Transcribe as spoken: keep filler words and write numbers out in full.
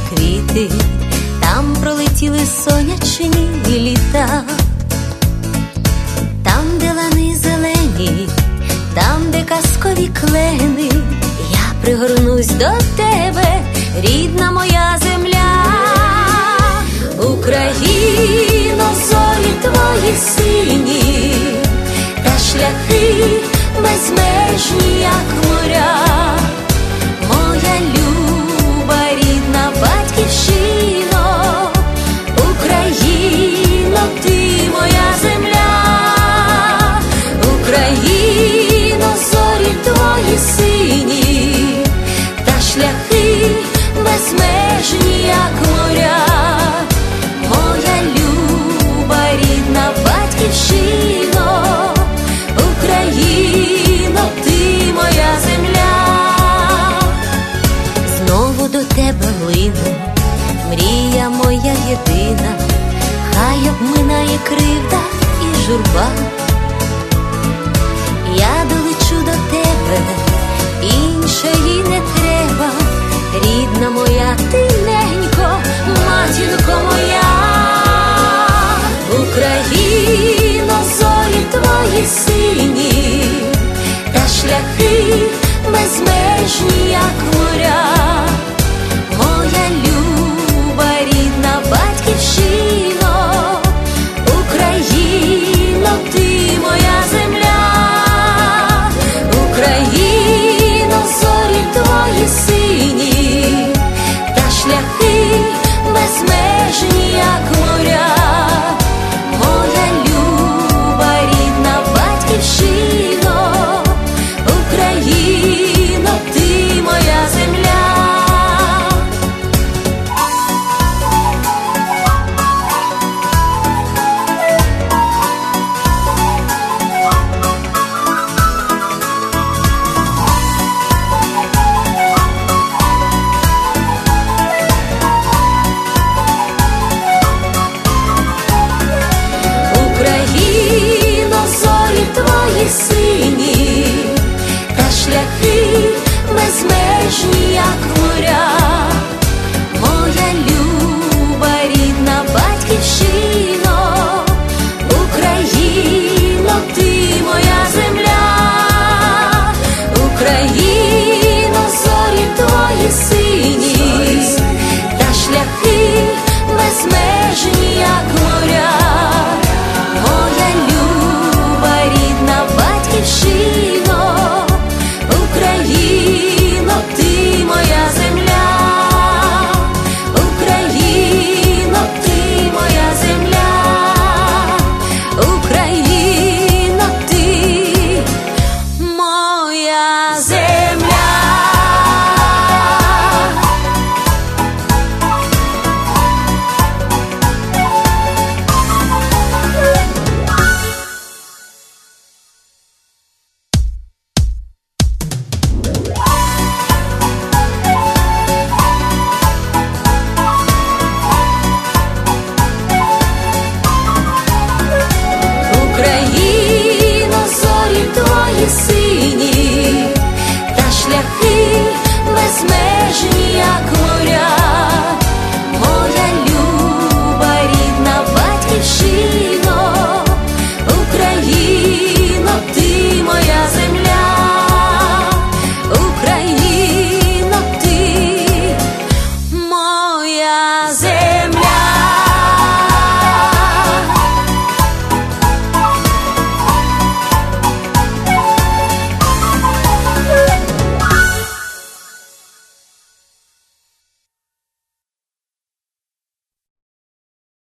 квіти, там пролетіли сонячні літа. Там, де лани зелені, там, де казкові клени, я пригорнусь до тебе, рідна моя земля. Україно, зорі твої сині, та шляхи безмежні, як моря. Моя люба, рідна батьківщино, Україно, ти моя земля. Україно, зорі твої сині, та шляхи безмежні, як моря. Моя люба, рідна батьківщино, Україно, ти моя земля. Знову до тебе лину, мрія моя єдина, хай обминає кривда і журба. Я долечу до тебе, іншої не треба, рідна моя, ти ненько, матінко моя. Україно, зорі твої сині, та шляхи безмежні, як моря. Моя люба, рідна батьківщино, Україно, ти моя земля. Україно, зорі твої сині, та шляхи безмежні, як моря. Моя люба, рідна батьківщино, Україно, ти моя земля. Україно, зорі твої сині, та шляхи безмежні, як моря.